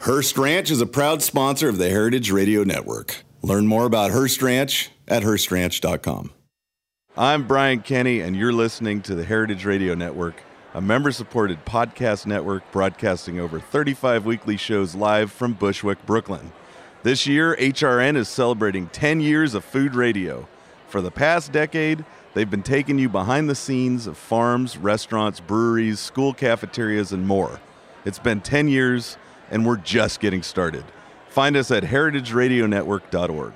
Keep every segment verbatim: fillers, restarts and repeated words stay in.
Hearst Ranch is a proud sponsor of the Heritage Radio Network. Learn more about Hearst Ranch at hearst ranch dot com. I'm Brian Kenny, and you're listening to the Heritage Radio Network, a member-supported podcast network broadcasting over thirty-five weekly shows live from Bushwick, Brooklyn. This year, H R N is celebrating ten years of food radio. For the past decade, they've been taking you behind the scenes of farms, restaurants, breweries, school cafeterias, and more. It's been ten years, and we're just getting started. Find us at heritage radio network dot org.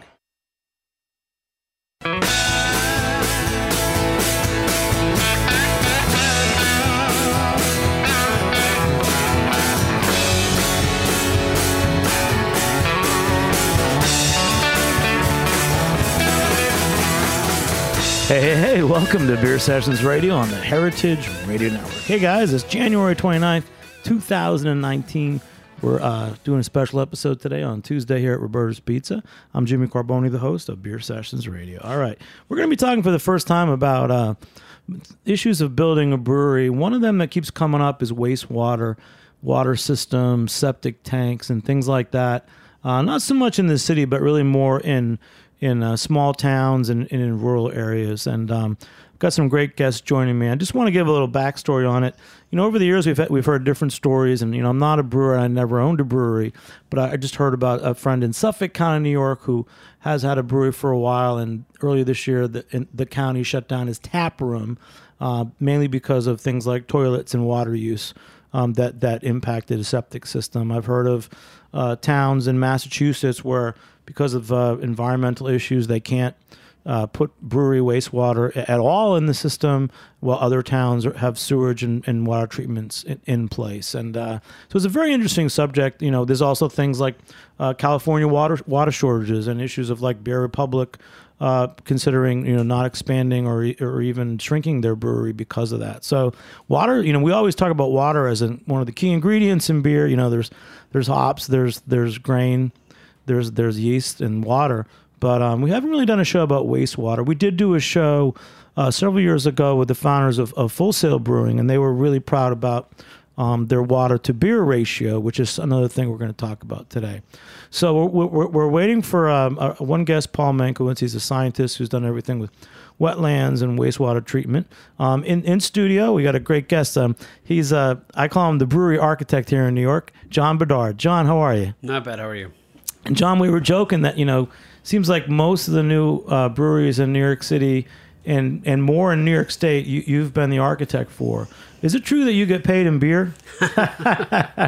Hey, hey, hey, welcome to Beer Sessions Radio on the Heritage Radio Network. Hey guys, it's January twenty-ninth, two thousand nineteen. We're uh, doing a special episode today on Tuesday here at Roberta's Pizza. I'm Jimmy Carboni, the host of Beer Sessions Radio. All right, we're going to be talking for the first time about uh, issues of building a brewery. One of them that keeps coming up is wastewater, water systems, septic tanks, and things like that. Uh, not so much in the city, but really more in in uh, small towns and, and in rural areas. And um, I've got some great guests joining me. I just want to give a little backstory on it. You know, over the years, we've had, we've heard different stories, and, you know, I'm not a brewer, and I never owned a brewery, but I, I just heard about a friend in Suffolk County, New York, who has had a brewery for a while, and earlier this year, the, in, the county shut down his tap room, uh, mainly because of things like toilets and water use um, that, that impacted a septic system. I've heard of uh, towns in Massachusetts where, because of uh, environmental issues, they can't uh, put brewery wastewater at all in the system, while other towns have sewage and, and water treatments in, in place. And uh, so it's a very interesting subject. You know, there's also things like uh, California water water shortages and issues of like Beer Republic uh, considering, you know, not expanding or or even shrinking their brewery because of that. So water, you know, we always talk about water as an, one of the key ingredients in beer. You know, there's there's hops, there's there's grain, there's there's yeast and water. But um, we haven't really done a show about wastewater. We did do a show uh, several years ago with the founders of, of Full Sail Brewing, and they were really proud about um, their water to beer ratio, which is another thing we're going to talk about today. So we're, we're, we're waiting for um, uh, one guest, Paul Mankowitz. He's a scientist who's done everything with wetlands and wastewater treatment. Um, in, in studio, we got a great guest. Um, he's, uh, I call him the brewery architect here in New York, John Bedard. John, how are you? Not bad. How are you? And John, we were joking that, you know, seems like most of the new uh, breweries in New York City and, and more in New York State, you, you've been the architect for. Is it true that you get paid in beer? uh,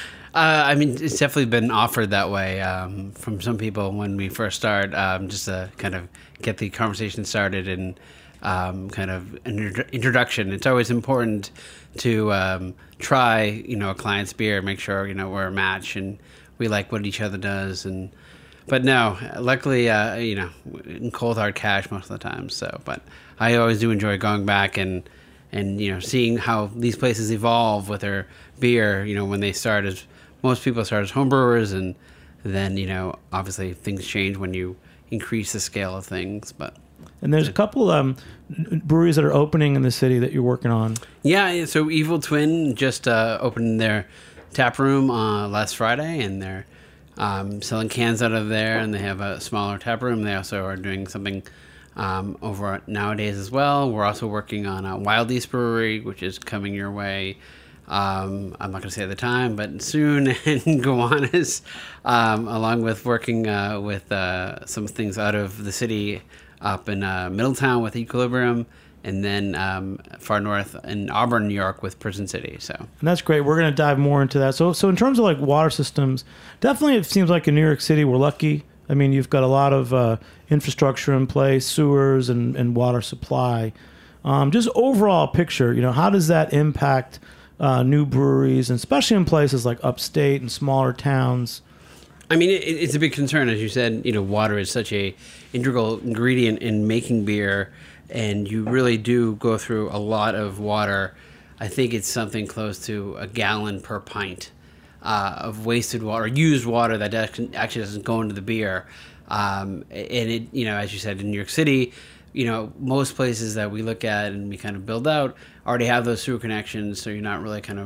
I mean, it's definitely been offered that way um, from some people when we first start, um, just to kind of get the conversation started and um, kind of an intro- introduction. It's always important to um, try, you know, a client's beer, make sure, you know, we're a match and we like what each other does. And But no, luckily, uh, you know, in cold hard cash most of the time. So, but I always do enjoy going back and, and you know, seeing how these places evolve with their beer. You know, when they start as most people start as home brewers, and then, you know, obviously things change when you increase the scale of things. But and there's a couple um, breweries that are opening in the city that you're working on. Yeah, so Evil Twin just uh, opened their tap room uh, last Friday, and they're Um, selling cans out of there, and they have a smaller tap room. They also are doing something um, over at Nowadays as well. We're also working on a Wild East Brewery, which is coming your way. Um, I'm not going to say at the time, but soon, and Gowanus, um, along with working uh, with uh, some things out of the city up in uh, Middletown with Equilibrium, and then um, far north in Auburn, New York with Prison City. So and that's great. We're going to dive more into that. So so in terms of like water systems, definitely it seems like in New York City we're lucky. I mean, you've got a lot of uh, infrastructure in place, sewers and, and water supply. Um, just overall picture, you know, how does that impact uh, new breweries, and especially in places like upstate and smaller towns? I mean, it, it's a big concern. As you said, you know, water is such a integral ingredient in making beer, and you really do go through a lot of water. I think it's something close to a gallon per pint uh, of wasted water, used water that actually doesn't go into the beer. Um, and it, you know, as you said, in New York City, you know, most places that we look at and we kind of build out already have those sewer connections, so you're not really kind of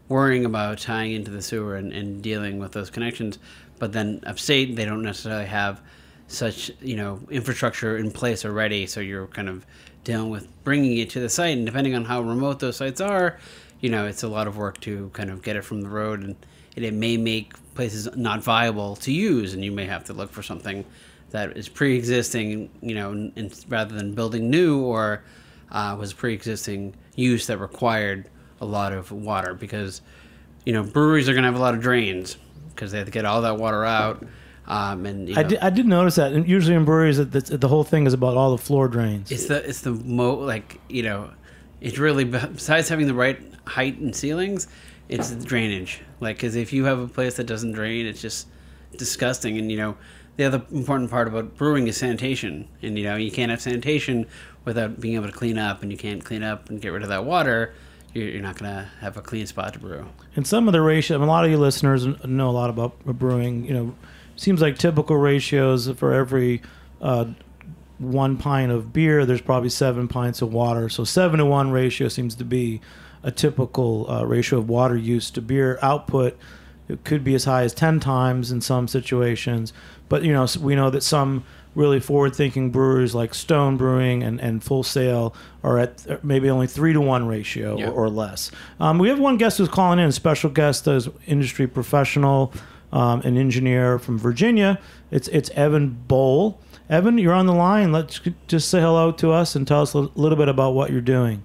worrying about tying into the sewer and, and dealing with those connections. But then upstate, they don't necessarily have such, you know, infrastructure in place already. So you're kind of dealing with bringing it to the site. And depending on how remote those sites are, you know, it's a lot of work to kind of get it from the road. And it, it may make places not viable to use. And you may have to look for something that is pre-existing, you know, and, and rather than building new, or uh, was pre-existing use that required a lot of water. Because, you know, breweries are going to have a lot of drains because they have to get all that water out. Um, and you know, I, did, I did notice that. And usually in breweries, the, the whole thing is about all the floor drains. It's the it's the mo like you know, it's really, besides having the right height and ceilings, it's the drainage. Like, because if you have a place that doesn't drain, it's just disgusting. And you know, the other important part about brewing is sanitation. And you know, you can't have sanitation without being able to clean up, and you can't clean up and get rid of that water. You're not going to have a clean spot to brew. And some of the ratio, I mean, a lot of you listeners know a lot about brewing. You know, seems like typical ratios for every uh, one pint of beer, there's probably seven pints of water. So seven to one ratio seems to be a typical uh, ratio of water use to beer output. It could be as high as ten times in some situations. But, you know, we know that some really forward-thinking brewers like Stone Brewing and, and Full Sail are at maybe only three to one ratio yeah. or, or less. Um, we have one guest who's calling in, a special guest, as industry professional, um, an engineer from Virginia. It's it's Evan Bowl. Evan, you're on the line. Let's just say hello to us and tell us a little bit about what you're doing.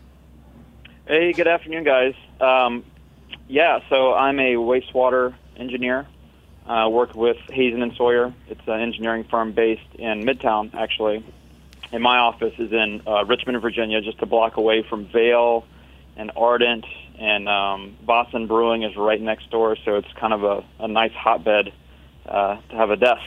Hey, good afternoon, guys. Um, yeah, so I'm a wastewater engineer. I uh, work with Hazen and Sawyer. It's an engineering firm based in Midtown, actually. And my office is in uh, Richmond, Virginia, just a block away from Vail and Ardent. And um, Boston Brewing is right next door, so it's kind of a, a nice hotbed uh, to have a desk.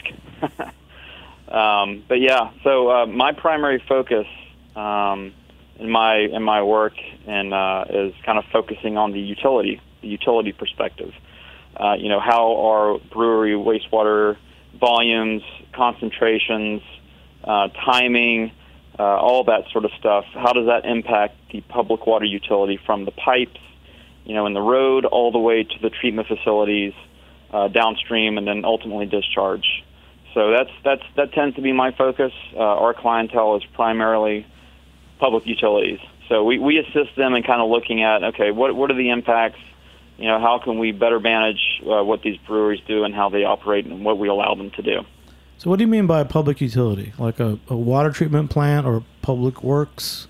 um, but yeah, so uh, my primary focus um, in my in my work and uh, is kind of focusing on the utility, the utility perspective. Uh, you know, how are brewery wastewater volumes, concentrations, uh, timing, uh, all that sort of stuff, how does that impact the public water utility from the pipes, you know, in the road all the way to the treatment facilities uh, downstream and then ultimately discharge. So that's that's that tends to be my focus. Uh, our clientele is primarily public utilities. So we, we assist them in kind of looking at, okay, what what are the impacts? You know, how can we better manage uh, what these breweries do and how they operate and what we allow them to do? So what do you mean by a public utility? Like a, a water treatment plant or public works?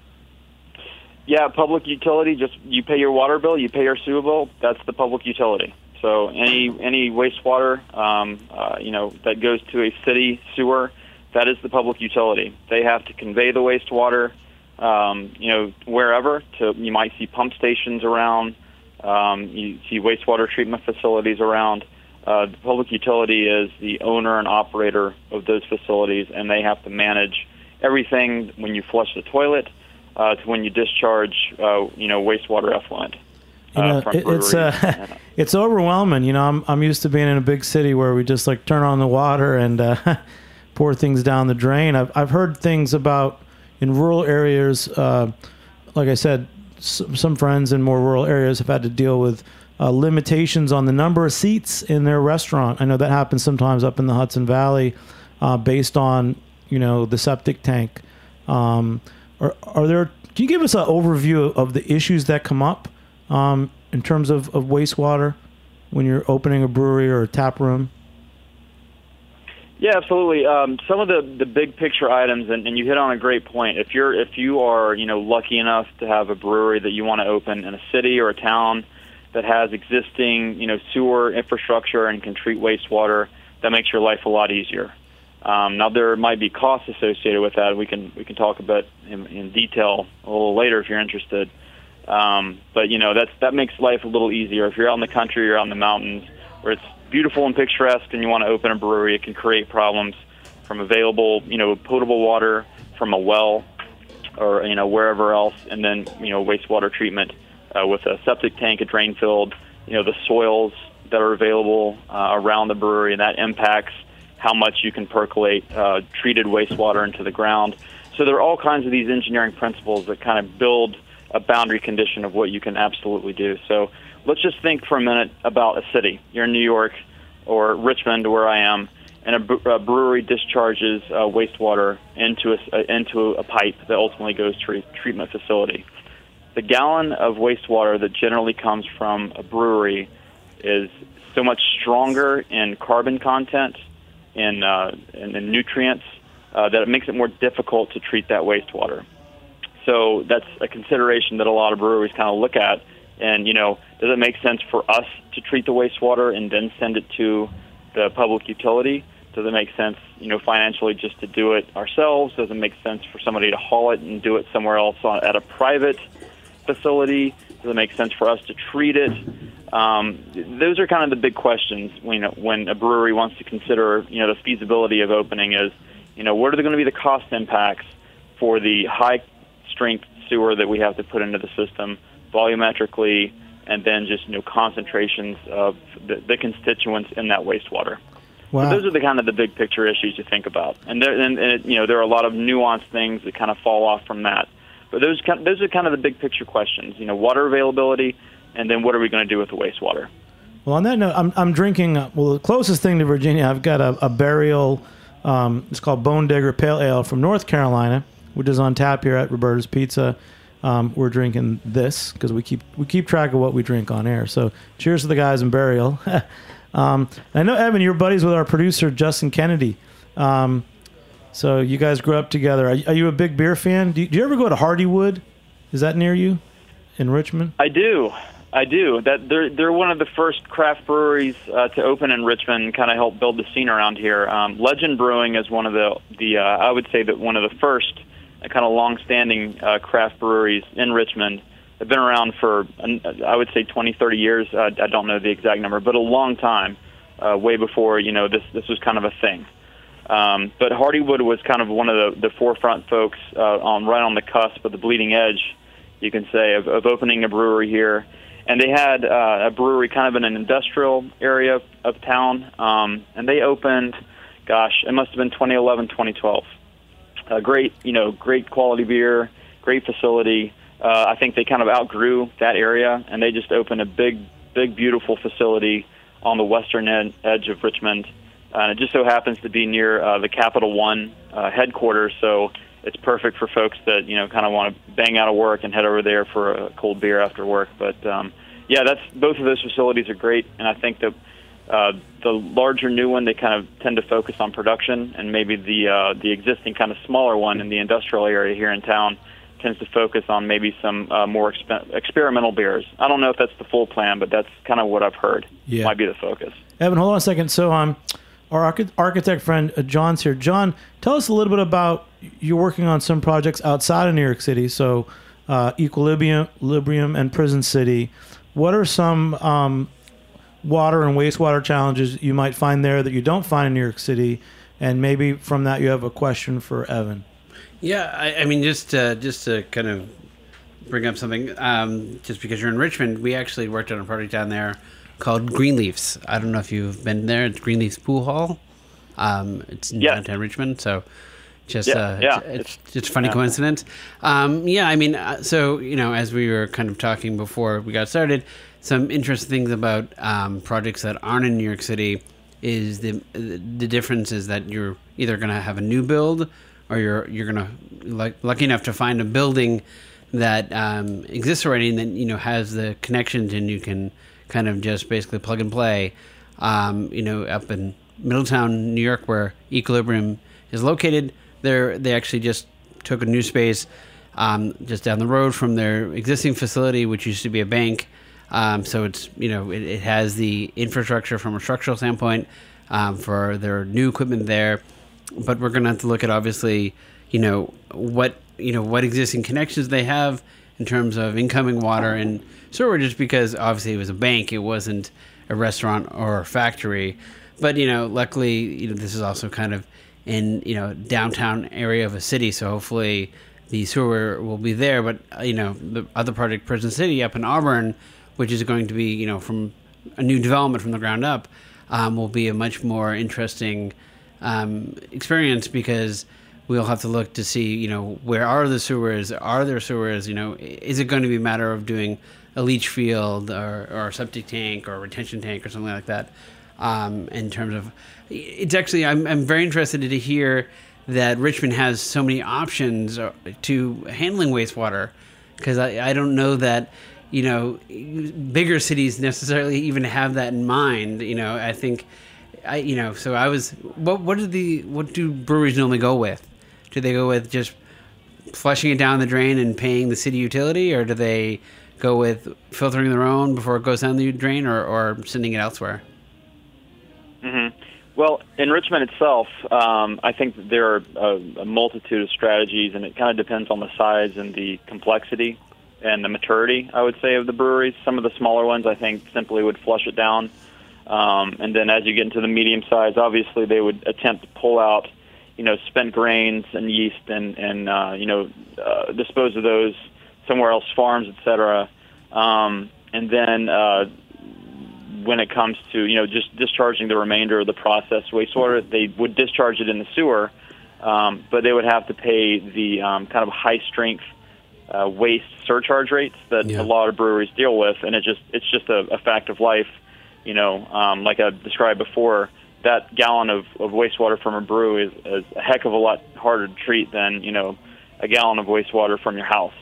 Yeah, public utility, just you pay your water bill, you pay your sewer bill, that's the public utility. So any any wastewater, um, uh, you know, that goes to a city sewer, that is the public utility. They have to convey the wastewater, um, you know, wherever. To, you might see pump stations around. Um, you see wastewater treatment facilities around. Uh, the public utility is the owner and operator of those facilities, and they have to manage everything when you flush the toilet uh, to when you discharge, uh, you know, wastewater effluent. You know, uh, it, it's uh, it's overwhelming. You know, I'm I'm used to being in a big city where we just like turn on the water and uh, pour things down the drain. I've I've heard things about in rural areas. Uh, like I said, some friends in more rural areas have had to deal with uh, limitations on the number of seats in their restaurant. I know that happens sometimes up in the Hudson Valley, uh, based on, you know, the septic tank. Um, are, are there? Can you give us an overview of the issues that come up um, in terms of, of wastewater when you're opening a brewery or a tap room? Yeah, absolutely. Um, some of the, the big picture items, and, and you hit on a great point. If you're if you are you know lucky enough to have a brewery that you want to open in a city or a town that has existing you know sewer infrastructure and can treat wastewater, that makes your life a lot easier. Um, now there might be costs associated with that. We can we can talk about in, in detail a little later if you're interested. Um, but you know that's that makes life a little easier. If you're out in the country or out in the mountains where it's beautiful and picturesque and you want to open a brewery, it can create problems from available, you know, potable water from a well or, you know, wherever else, and then, you know, wastewater treatment uh, with a septic tank, a drain field, you know, the soils that are available uh, around the brewery, and that impacts how much you can percolate uh, treated wastewater into the ground. So there are all kinds of these engineering principles that kind of build a boundary condition of what you can absolutely do. So let's just think for a minute about a city. You're in New York or Richmond, where I am, and a, bre- a brewery discharges uh, wastewater into a, uh, into a pipe that ultimately goes to a treatment facility. The gallon of wastewater that generally comes from a brewery is so much stronger in carbon content, in, uh, in, in nutrients, uh, that it makes it more difficult to treat that wastewater. So that's a consideration that a lot of breweries kind of look at. And, you know, does it make sense for us to treat the wastewater and then send it to the public utility? Does it make sense, you know, financially just to do it ourselves? Does it make sense for somebody to haul it and do it somewhere else on, at a private facility? Does it make sense for us to treat it? Um, those are kind of the big questions when, you know, when a brewery wants to consider, you know, the feasibility of opening is, you know, what are going to be the cost impacts for the high-strength sewer that we have to put into the system volumetrically, and then just, you know, concentrations of the, the constituents in that wastewater. Wow. So those are the kind of the big picture issues to think about. And, there, and, and it, you know, there are a lot of nuanced things that kind of fall off from that. But those kind, those are kind of the big picture questions. You know, water availability, and then what are we going to do with the wastewater? Well, on that note, I'm I'm drinking. Uh, well, the closest thing to Virginia, I've got a, a Burial. Um, it's called Bone Digger Pale Ale from North Carolina, which is on tap here at Roberta's Pizza. Um, we're drinking this because we keep we keep track of what we drink on air. So, cheers to the guys in Burial. um, I know, Evan, you're buddies with our producer Justin Kennedy. Um, so you guys grew up together. Are, are you a big beer fan? Do you, do you ever go to Hardywood? Is that near you in Richmond? I do. I do. That they're they're one of the first craft breweries uh, to open in Richmond and kind of help build the scene around here. Um, Legend Brewing is one of the the uh, I would say that one of the first uh, kind of long-standing uh, craft breweries in Richmond. They've been around for I would say twenty, thirty years. Uh, I don't know the exact number, but a long time, uh, way before you know this this was kind of a thing. Um, but Hardywood was kind of one of the, the forefront folks uh, on right on the cusp of the bleeding edge, you can say, of, of opening a brewery here. And they had uh, a brewery kind of in an industrial area of, of town, um, and they opened, gosh, it must have been twenty eleven, twenty twelve. Uh, great, you know, great quality beer, great facility. Uh, I think they kind of outgrew that area, and they just opened a big, big, beautiful facility on the western ed- edge of Richmond. Uh, and it just so happens to be near uh, the Capital One uh, headquarters, so it's perfect for folks that, you know, kind of want to bang out of work and head over there for a cold beer after work. But, um, yeah, that's both of those facilities are great, and I think that uh, the larger new one, they kind of tend to focus on production, and maybe the uh, the existing kind of smaller one in the industrial area here in town tends to focus on maybe some uh, more exp- experimental beers. I don't know if that's the full plan, but that's kind of what I've heard. Yeah. Might be the focus. Evan, hold on a second. So, um, our archi- architect friend uh, John's here. John, tell us a little bit about you're working on some projects outside of New York City. So, uh, Equilibrium, Equilibrium, and Prison City. What are some um, water and wastewater challenges you might find there that you don't find in New York City? And maybe from that, you have a question for Evan. Yeah, I, I mean, just uh, just to kind of bring up something, um, just because you're in Richmond, we actually worked on a project down there called Greenleafs. I don't know if you've been there. It's Greenleafs Pool Hall. Um, it's in yeah. downtown Richmond, so just yeah, uh, yeah. it's, it's just a funny yeah. coincidence. Um, yeah, I mean, uh, so you know, as we were kind of talking before we got started, some interesting things about um, projects that aren't in New York City is the the difference is that you're either going to have a new build, or you're you're going to like lucky enough to find a building that um, exists already and then you know has the connections, and you can kind of just basically plug and play. Um, you know, up in Middletown, New York, where Equilibrium is located, there they actually just took a new space um, just down the road from their existing facility, which used to be a bank. Um, so it's you know it, it has the infrastructure from a structural standpoint um, for their new equipment there, but we're going to have to look at obviously you know what you know what existing connections they have in terms of incoming water and sewer, just because obviously it was a bank, it wasn't a restaurant or a factory. But you know, luckily, you know this is also kind of in you know downtown area of a city, so hopefully the sewer will be there. But you know, the other project, Prison City, up in Auburn, which is going to be you know from a new development from the ground up, um, will be a much more interesting um, experience, because we'll have to look to see, you know, where are the sewers? Are there sewers? You know, is it going to be a matter of doing a leach field or, or a septic tank or a retention tank or something like that. Um, in terms of, it's actually, I'm, I'm very interested to hear that Richmond has so many options to handling wastewater, because I, I don't know that, you know, bigger cities necessarily even have that in mind. You know, I think, I you know, so I was, what what do the what do breweries normally go with? Do they go with just flushing it down the drain and paying the city utility, or do they go with filtering their own before it goes down the drain, or, or sending it elsewhere? Mm-hmm. Well, in Richmond itself, um, I think that there are a, a multitude of strategies, and it kind of depends on the size and the complexity and the maturity, I would say, of the breweries. Some of the smaller ones, I think, simply would flush it down. Um, and then as you get into the medium size, obviously they would attempt to pull out, you know, spent grains and yeast and, and uh, you know, uh, dispose of those somewhere else, farms, et cetera. Um, and then uh, when it comes to, you know, just discharging the remainder of the processed wastewater, they would discharge it in the sewer, um, but they would have to pay the um, kind of high-strength uh, waste surcharge rates that yeah. a lot of breweries deal with, and it just it's just a, a fact of life. You know, um, like I described before, that gallon of, of wastewater from a brew is, is a heck of a lot harder to treat than, you know, a gallon of wastewater from your house.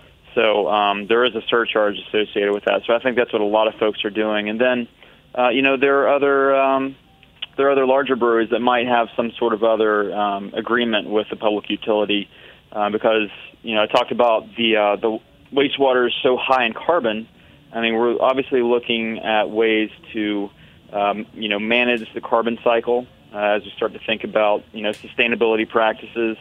So um, there is a surcharge associated with that. So I think that's what a lot of folks are doing. And then, uh, you know, there are other um, there are other larger breweries that might have some sort of other um, agreement with the public utility uh, because, you know, I talked about the uh, the wastewater is so high in carbon. I mean, we're obviously looking at ways to, um, you know, manage the carbon cycle uh, as we start to think about, you know, sustainability practices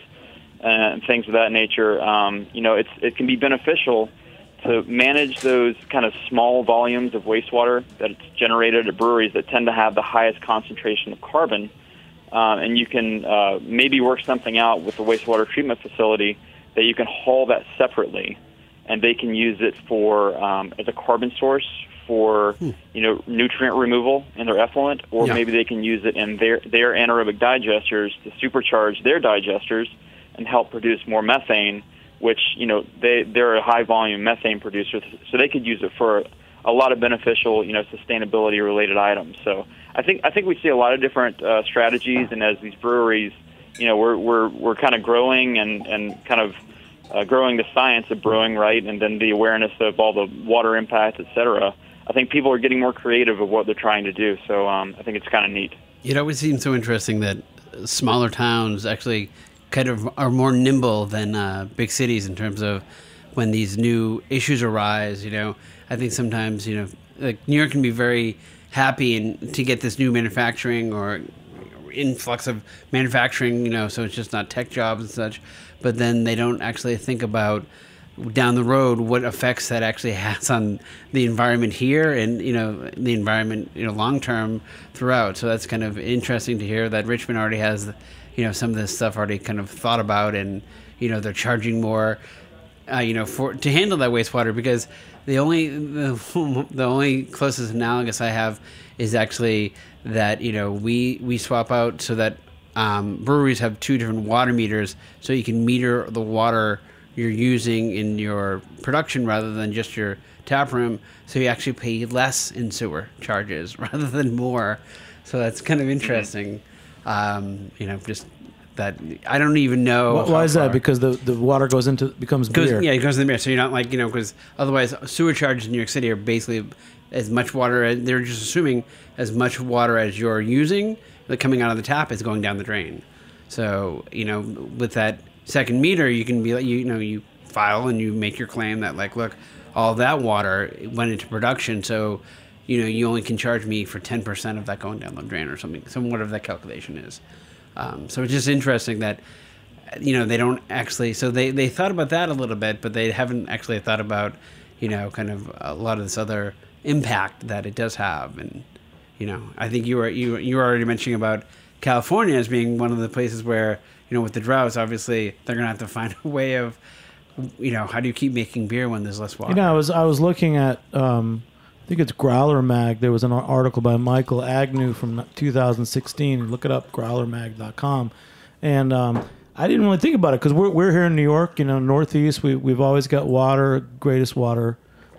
and things of that nature. Um, you know, it's it can be beneficial to manage those kind of small volumes of wastewater that's generated at breweries that tend to have the highest concentration of carbon. Um, and you can uh, maybe work something out with the wastewater treatment facility that you can haul that separately, and they can use it for um, as a carbon source for hmm. you know nutrient removal in their effluent, or yeah. maybe they can use it in their their anaerobic digesters to supercharge their digesters and help produce more methane, which, you know, they, they're a high-volume methane producer, so they could use it for a lot of beneficial, you know, sustainability-related items. So I think I think we see a lot of different uh, strategies, and as these breweries, you know, we're we're we're kind of growing and, and kind of uh, growing the science of brewing, right, and then the awareness of all the water impacts, et cetera. I think people are getting more creative of what they're trying to do, so um, I think it's kind of neat. It always seems so interesting that smaller towns actually kind of are more nimble than uh, big cities in terms of when these new issues arise. You know, I think sometimes, you know, like New York can be very happy and to get this new manufacturing or influx of manufacturing, you know, so it's just not tech jobs and such, but then they don't actually think about down the road what effects that actually has on the environment here and, you know, the environment, you know, long term throughout. So that's kind of interesting to hear that Richmond already has, you know, some of this stuff already kind of thought about, and, you know, they're charging more, uh, you know, for to handle that wastewater, because the only the, the only closest analogous I have is actually that, you know, we we swap out so that um, breweries have two different water meters, so you can meter the water you're using in your production rather than just your tap room, so you actually pay less in sewer charges rather than more. So that's kind of interesting. Mm-hmm. Um, you know, just that I don't even know. Why, why is that? Because the, the water goes into becomes goes, beer. Yeah, it goes in the beer. So you're not like, you know, because otherwise sewer charges in New York City are basically as much water as they're just assuming as much water as you're using that coming out of the tap is going down the drain. So, you know, with that second meter, you can be like, you, you know, you file and you make your claim that, like, look, all that water went into production, so, you know, you only can charge me for ten percent of that going down the drain or something, some whatever that calculation is. Um, so it's just interesting that, you know, they don't actually, so they, they thought about that a little bit, but they haven't actually thought about, you know, kind of a lot of this other impact that it does have. And, you know, I think you were, you, you were already mentioning about California as being one of the places where, you know, with the droughts, obviously they're going to have to find a way of, you know, how do you keep making beer when there's less water? You know, I was, I was looking at, um, I think it's Growler Mag. There was an article by Michael Agnew from two thousand sixteen. Look it up, growler mag dot com. And um, I didn't really think about it because we're we're here in New York, you know, Northeast. We we've always got water, greatest water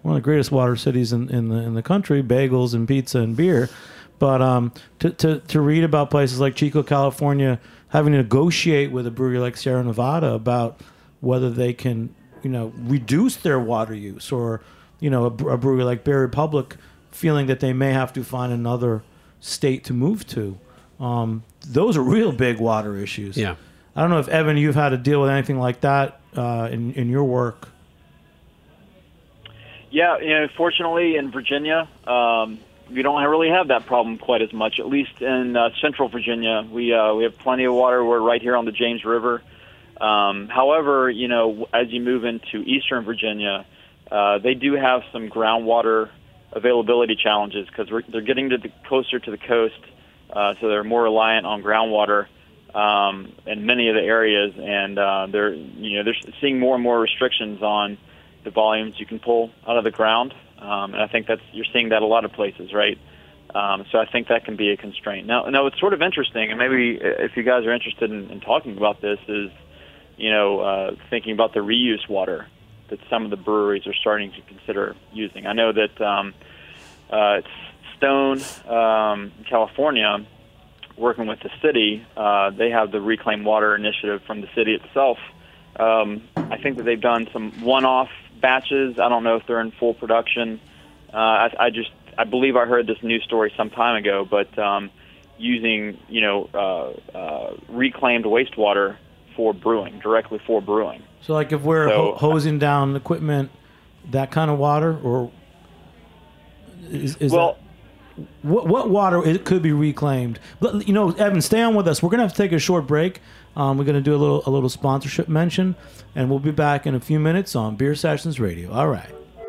one of the greatest water cities in, in the in the country, bagels and pizza and beer. But um, to, to, to read about places like Chico, California, having to negotiate with a brewery like Sierra Nevada about whether they can, you know, reduce their water use, or, you know, a, a brewery like Beer Republic feeling that they may have to find another state to move to. Um, those are real big water issues. Yeah. I don't know if, Evan, you've had to deal with anything like that uh, in, in your work. Yeah, you know, fortunately in Virginia, um, we don't really have that problem quite as much. At least in uh, Central Virginia, we uh, we have plenty of water. We're right here on the James River. Um, however, you know, as you move into Eastern Virginia, uh, they do have some groundwater availability challenges because they're getting to the, closer to the coast, uh, so they're more reliant on groundwater um, in many of the areas, and uh, they're you know they're seeing more and more restrictions on the volumes you can pull out of the ground. Um, and I think that's you're seeing that a lot of places, right? Um, so I think that can be a constraint. Now, now it's sort of interesting, and maybe if you guys are interested in, in talking about this, is you know uh, thinking about the reuse water that some of the breweries are starting to consider using. I know that um, uh, Stone, um, California, working with the city, uh, they have the Reclaim Water initiative from the city itself. Um, I think that they've done some one-off batches. I don't know if they're in full production. Uh, I, I just, I believe I heard this news story some time ago, but um, using, you know, uh, uh, reclaimed wastewater for brewing, directly for brewing. So, like, if we're So, ho- hosing down equipment, that kind of water, or is, is well, that, what what water it could be reclaimed? But, you know, Evan, stay on with us. We're gonna have to take a short break. Um, we're gonna do a little a little sponsorship mention, and we'll be back in a few minutes on Beer Sessions Radio. All right.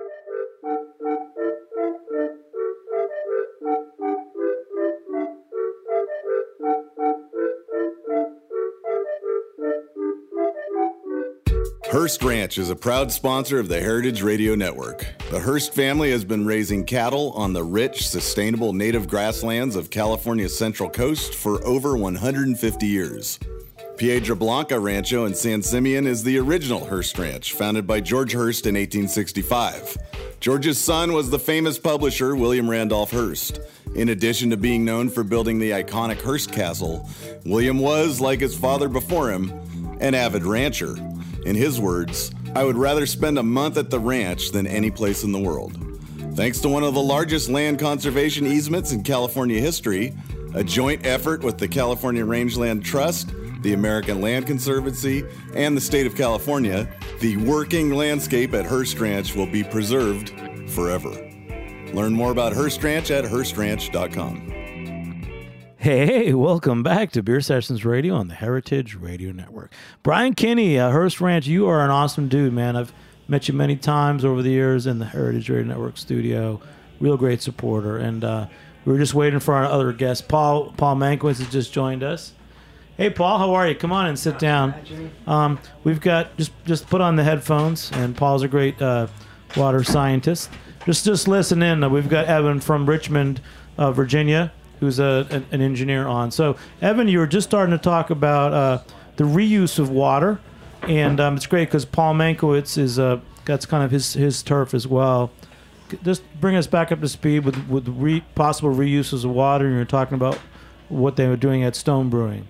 Hearst Ranch is a proud sponsor of the Heritage Radio Network. The Hearst family has been raising cattle on the rich, sustainable native grasslands of California's Central Coast for over one hundred fifty years. Piedra Blanca Rancho in San Simeon is the original Hearst Ranch, founded by George Hearst in eighteen sixty-five. George's son was the famous publisher William Randolph Hearst. In addition to being known for building the iconic Hearst Castle, William was, like his father before him, an avid rancher. In his words, "I would rather spend a month at the ranch than any place in the world." Thanks to one of the largest land conservation easements in California history, a joint effort with the California Rangeland Trust, the American Land Conservancy, and the state of California, the working landscape at Hearst Ranch will be preserved forever. Learn more about Hearst Ranch at hearst ranch dot com. Hey, welcome back to Beer Sessions Radio on the Heritage Radio Network. Brian Kinney, uh, Hearst Ranch, you are an awesome dude, man. I've met you many times over the years in the Heritage Radio Network studio. Real great supporter. And uh, we were just waiting for our other guest. Paul Paul Mankiewicz has just joined us. Hey, Paul, how are you? Come on and sit down. Um, we've got, just just put on the headphones, and Paul's a great uh, water scientist. Just, just listen in. Uh, we've got Evan from Richmond, uh, Virginia, who's a, an, an engineer on. So, Evan, you were just starting to talk about uh, the reuse of water, and um, it's great because Paul Mankiewicz is uh, that's kind of his his turf as well. Just bring us back up to speed with with re, possible reuses of water. And you're talking about what they were doing at Stone Brewing.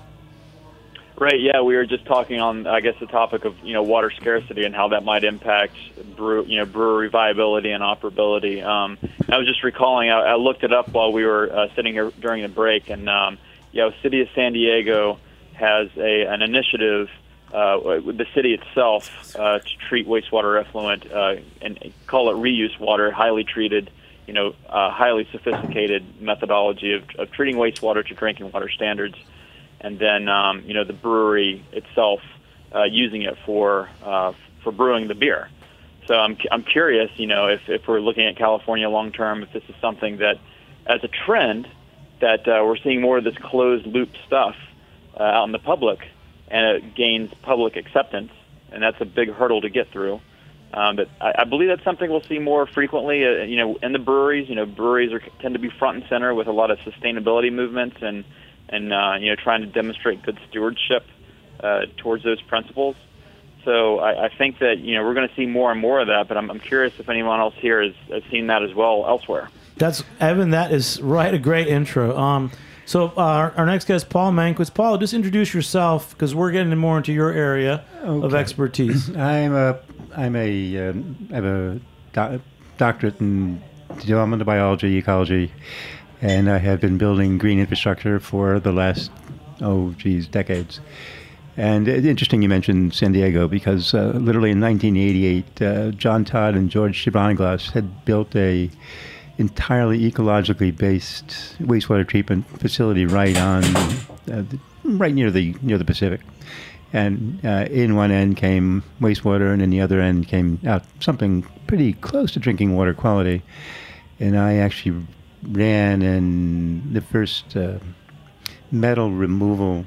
Right. Yeah, we were just talking on, I guess, the topic of you know water scarcity and how that might impact brew, you know, brewery viability and operability. Um, I was just recalling, I, I looked it up while we were uh, sitting here during the break, and um, yeah, the city of San Diego has a an initiative uh, with the city itself uh, to treat wastewater effluent uh, and call it reuse water, highly treated, you know, uh, highly sophisticated methodology of, of treating wastewater to drinking water standards. And then, um, you know, the brewery itself uh, using it for uh, for brewing the beer. So I'm I'm curious, you know, if, if we're looking at California long term, if this is something that, as a trend, that uh, we're seeing more of this closed loop stuff uh, out in the public, and it gains public acceptance, and that's a big hurdle to get through. Um, but I, I believe that's something we'll see more frequently, uh, you know, in the breweries. You know, breweries are, tend to be front and center with a lot of sustainability movements and. and uh, you know, trying to demonstrate good stewardship uh, towards those principles. So I, I think that, you know, we're going to see more and more of that, but I'm, I'm curious if anyone else here has, has seen that as well elsewhere. That's Evan. That is right. A great intro. Um, so uh, our, our next guest, Paul Mankiewicz. Paul, just introduce yourself because we're getting more into your area okay. of expertise. I'm a I'm a um, I have a do- doctorate in developmental biology, ecology, and I have been building green infrastructure for the last oh geez decades. And it's interesting you mentioned San Diego because uh, literally in nineteen eighty-eight, uh, John Todd and George Shibanglas had built a entirely ecologically based wastewater treatment facility right on, uh, right near the near the Pacific. And uh, in one end came wastewater, and in the other end came out something pretty close to drinking water quality. And I actually ran in the first uh, metal removal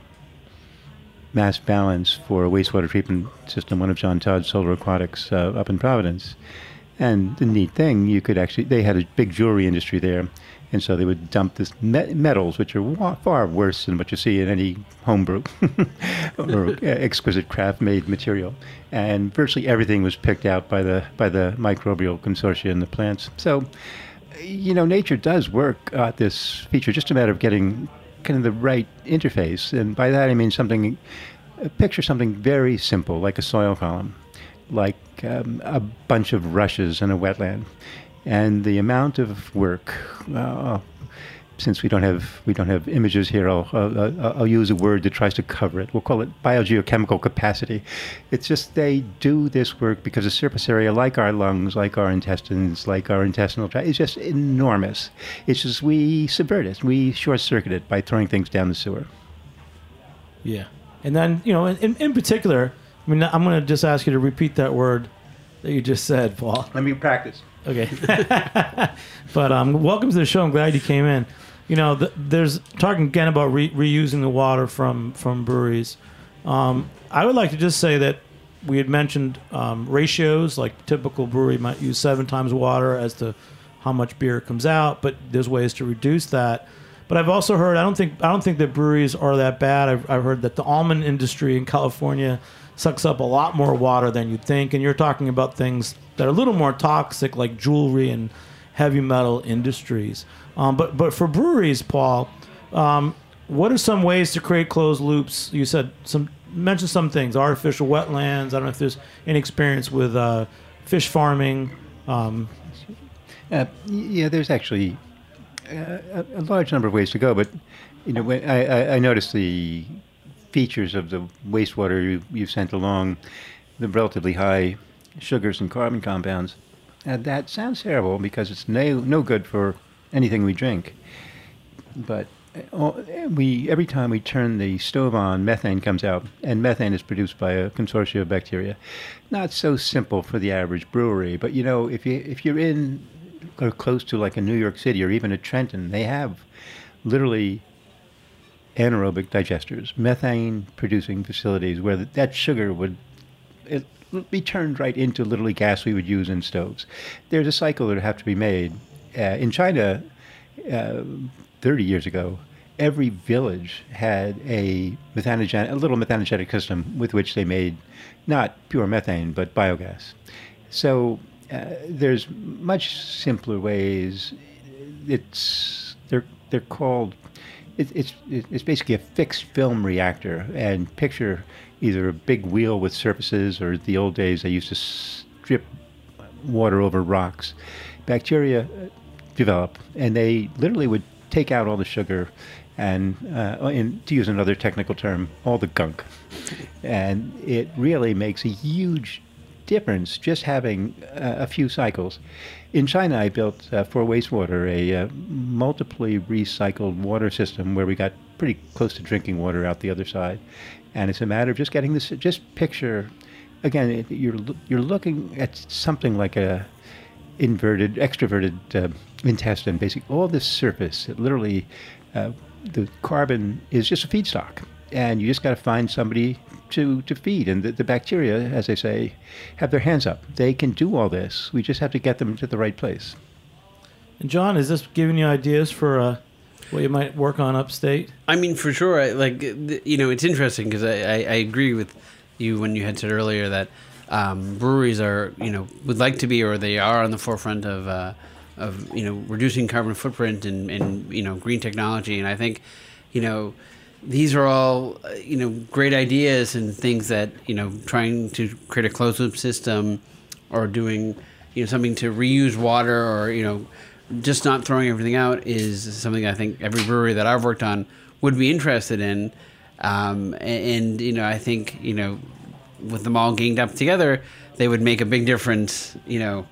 mass balance for a wastewater treatment system, one of John Todd's Solar Aquatics uh, up in Providence. And the neat thing, you could actually, they had a big jewelry industry there, and so they would dump this me- metals, which are wa- far worse than what you see in any homebrew or exquisite craft-made material. And virtually everything was picked out by the by the microbial consortia in the plants. So, you know, nature does work at this feature, just a matter of getting kind of the right interface. And by that I mean something, picture something very simple, like a soil column, like um, a bunch of rushes in a wetland. And the amount of work, uh, since we don't have we don't have images here, I'll, I'll, I'll use a word that tries to cover it. We'll call it biogeochemical capacity. It's just they do this work because the surface area, like our lungs, like our intestines, like our intestinal tract, is just enormous. It's just we subvert it. We short-circuit it by throwing things down the sewer. Yeah. And then, you know, in, in particular, I mean, I'm going to just ask you to repeat that word that you just said, Paul. Let me practice. Okay. But um, welcome to the show. I'm glad you came in. You know, th- there's talking again about re- reusing the water from, from breweries. Um, I would like to just say that we had mentioned um, ratios, like typical brewery might use seven times water as to how much beer comes out, but there's ways to reduce that. But I've also heard, I don't think I don't think that breweries are that bad. I've, I've heard that the almond industry in California sucks up a lot more water than you'd think, and you're talking about things that are a little more toxic, like jewelry and heavy metal industries. Um, but but for breweries, Paul, um, what are some ways to create closed loops? You said some mention some things, artificial wetlands. I don't know if there's any experience with uh, fish farming. Um, uh, yeah, there's actually a, a large number of ways to go, but you know, when I, I, I noticed the features of the wastewater you, you sent along, the relatively high sugars and carbon compounds. And that sounds terrible because it's no, no good for anything we drink. But we every time we turn the stove on, methane comes out, and methane is produced by a consortium of bacteria. Not so simple for the average brewery, but you know, if you if you're in or close to like a New York City or even a Trenton, they have literally anaerobic digesters, methane-producing facilities where that sugar would it be turned right into literally gas we would use in stoves. There's a cycle that would have to be made. Uh, in China, uh, thirty years ago, every village had a methanogen, a little methanogenic system with which they made not pure methane, but biogas. So uh, there's much simpler ways. It's they're they're called. It, it's it's basically a fixed film reactor, and picture either a big wheel with surfaces, or the old days they used to strip water over rocks. Bacteria develop, and they literally would take out all the sugar and, uh, in, to use another technical term, all the gunk. And it really makes a huge difference just having uh, a few cycles. In China, I built uh, for wastewater a uh, multiply recycled water system where we got pretty close to drinking water out the other side. And it's a matter of just getting this, just picture, again, you're you're looking at something like a inverted, extroverted uh, intestine, basically all this surface, it literally, uh, the carbon is just a feedstock. And you just got to find somebody to, to feed. And the, the bacteria, as I say, have their hands up. They can do all this. We just have to get them to the right place. And John, is this giving you ideas for uh, what you might work on upstate? I mean, for sure. I, like, you know, it's interesting because I, I, I agree with, you when you had said earlier that um, breweries are, you know, would like to be, or they are on the forefront of, uh, of you know, reducing carbon footprint and, and, you know, green technology. And I think, you know, these are all, uh, you know, great ideas and things that, you know, trying to create a closed loop system or doing, you know, something to reuse water or, you know, just not throwing everything out is something I think every brewery that I've worked on would be interested in. Um, and, and, you know, I think, you know, with them all ganged up together, they would make a big difference, you know,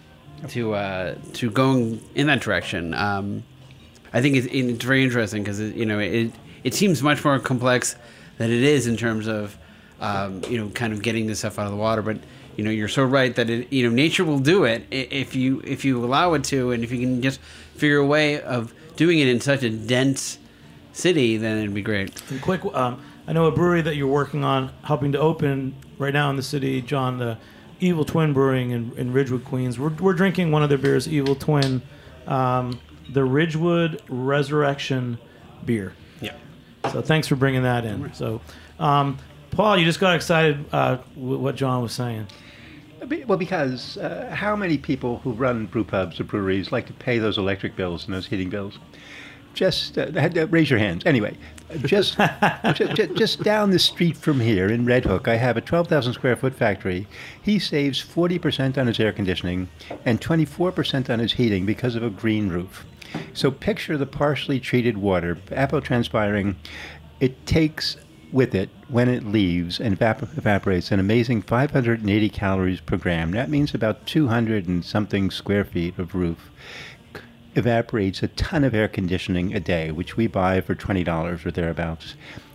to uh, to going in that direction. Um, I think it's, it's very interesting because, you know, it it seems much more complex than it is in terms of, um, you know, kind of getting this stuff out of the water. But, you know, you're so right that, it, you know, nature will do it if you if you allow it to, and if you can just figure a way of doing it in such a dense city, then it'd be great. And quick, um, I know a brewery that you're working on, helping to open right now in the city, John, the Evil Twin Brewing in, in Ridgewood, Queens. We're, we're drinking one of their beers, Evil Twin, um, the Ridgewood Resurrection beer. Yeah. So thanks for bringing that in. So, um, Paul, you just got excited uh, with what John was saying. Well, because uh, how many people who run brew pubs or breweries like to pay those electric bills and those heating bills? Just uh, raise your hands. Anyway, just, just just down the street from here in Red Hook, I have a twelve thousand square foot factory. He saves forty percent on his air conditioning and twenty-four percent on his heating because of a green roof. So picture the partially treated water, evapotranspiring. It takes with it, when it leaves and evap- evaporates, an amazing five hundred eighty calories per gram. That means about two hundred and something square feet of roof. Evaporates a ton of air conditioning a day, which we buy for twenty dollars or thereabouts.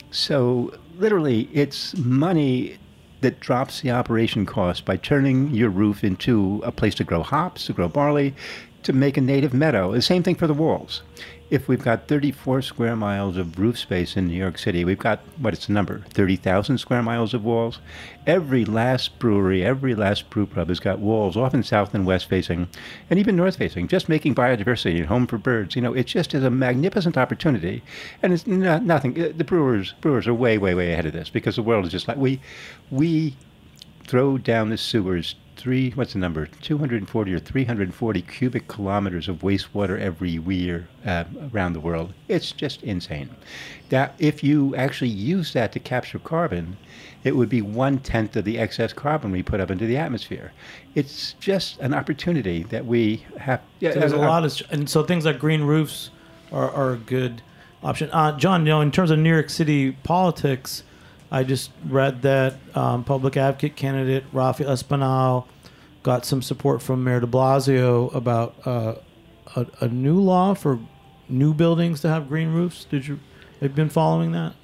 So literally, it's money that drops the operation cost by turning your roof into a place to grow hops, to grow barley, to make a native meadow. The same thing for the walls. If we've got thirty-four square miles of roof space in New York City, we've got, what is the number, thirty thousand square miles of walls? Every last brewery, every last brew pub has got walls, often south and west facing, and even north facing, just making biodiversity a home for birds. You know, it just is a magnificent opportunity. And it's not, nothing, the brewers brewers are way, way, way ahead of this because the world is just like, we, we throw down the sewers Three, what's the number? two hundred forty or three hundred forty cubic kilometers of wastewater every year uh, around the world. It's just insane. That if you actually use that to capture carbon, it would be one tenth of the excess carbon we put up into the atmosphere. It's just an opportunity that we have. Yeah, so there's uh, a lot of, and so things like green roofs are, are a good option. Uh, John, you know, in terms of New York City politics, I just read that um, public advocate candidate Rafael Espinal got some support from Mayor de Blasio about uh, a, a new law for new buildings to have green roofs. Did you have you been following that?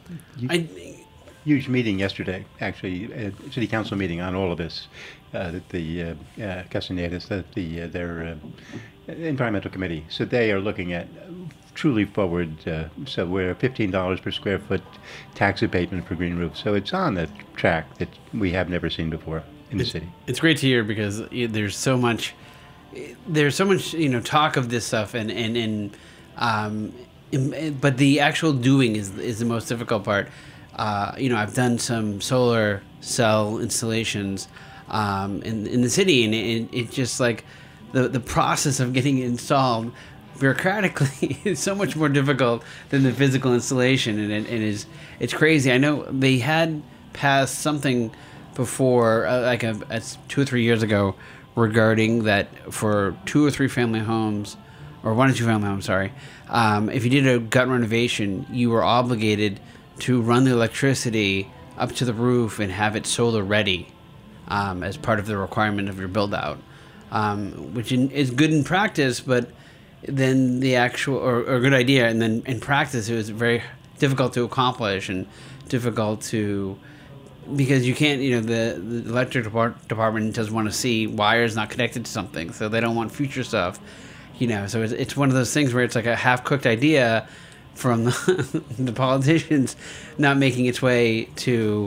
I, Huge meeting yesterday, actually, a city council meeting on all of this. Uh, the the uh, uh, Castanedas, the, the uh, their uh, environmental committee. So they are looking at truly forward. Uh, so we're fifteen dollars per square foot tax abatement for green roofs. So it's on the track that we have never seen before in the it's, city. It's great to hear because there's so much, there's so much you know talk of this stuff and and and. Um, but the actual doing is is the most difficult part. Uh, you know, I've done some solar cell installations um, in in the city, and it, it just like the the process of getting it installed bureaucratically is so much more difficult than the physical installation, and it, it is it's crazy. I know they had passed something before, uh, like a, a two or three years ago, regarding that for two or three family homes, or one or two family homes. Sorry, um, if you did a gut renovation, you were obligated to run the electricity up to the roof and have it solar ready um, as part of the requirement of your build out, um, which in, is good in practice, but then the actual, or, or a good idea, and then in practice it was very difficult to accomplish and difficult to, because you can't, you know, the, the electric depart- department doesn't want to see wires not connected to something, so they don't want future stuff, you know, so it's, it's one of those things where it's like a half-cooked idea from the, the politicians not making its way to,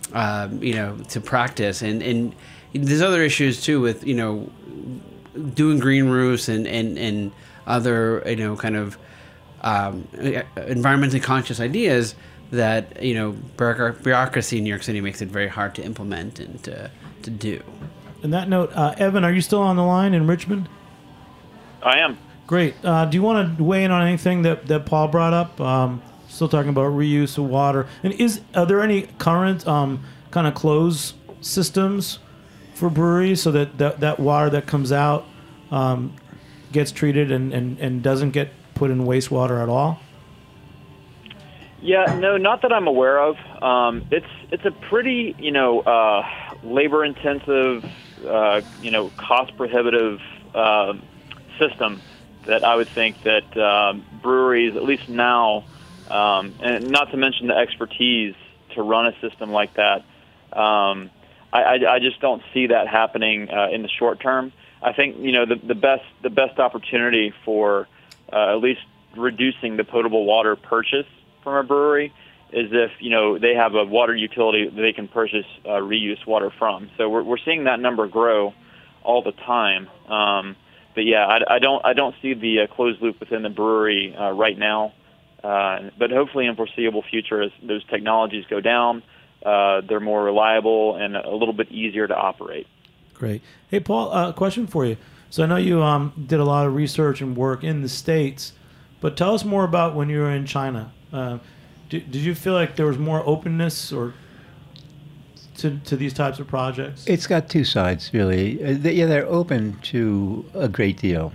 um, you know, to practice. And, and there's other issues, too, with, you know, doing green roofs and, and, and other, you know, kind of um, environmentally conscious ideas. that, you know, bureaucracy in New York City makes it very hard to implement and to, to do. On that note, uh, Evan, are you still on the line in Richmond? I am. Great. Uh, do you want to weigh in on anything that, that Paul brought up? Um, still talking about reuse of water. And is are there any current um, kind of closed systems for breweries so that that, that water that comes out um, gets treated and, and, and doesn't get put in wastewater at all? Yeah, no, not that I'm aware of. Um, it's it's a pretty, you know, uh, labor-intensive, uh, you know, cost-prohibitive uh, system that I would think that um, breweries, at least now, um, and not to mention the expertise to run a system like that, um, I, I, I just don't see that happening uh, in the short term. I think, you know, the, the best the best opportunity for uh, at least reducing the potable water purchase from a brewery is if, you know, they have a water utility that they can purchase uh, reuse water from. So we're we're seeing that number grow all the time. Um, but yeah, I, I don't I don't see the uh, closed loop within the brewery uh, right now. Uh, but hopefully in foreseeable future, as those technologies go down, uh, they're more reliable and a little bit easier to operate. Great. Hey, Paul, a uh, question for you. So I know you um, did a lot of research and work in the States, but tell us more about when you were in China. Uh, did, did you feel like there was more openness or to to these types of projects? It's got two sides, really. Uh, they, yeah, they're open to a great deal,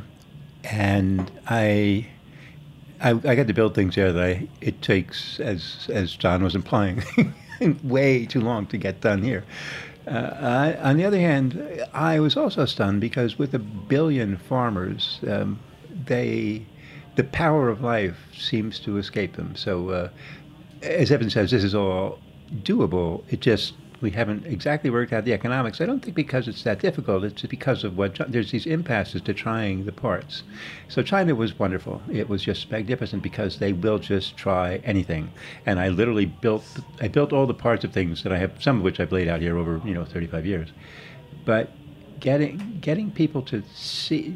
and I, I, I got to build things there that I, it takes, as as John was implying, way too long to get done here. Uh, I, on the other hand, I was also stunned because with a billion farmers, um, they. The power of life seems to escape them. So, uh, as Evan says, this is all doable. It just, we haven't exactly worked out the economics. I don't think because it's that difficult. It's because of what, there's these impasses to trying the parts. So China was wonderful. It was just magnificent because they will just try anything. And I literally built, I built all the parts of things that I have, some of which I've laid out here over, you know, thirty-five years. But getting, getting people to see,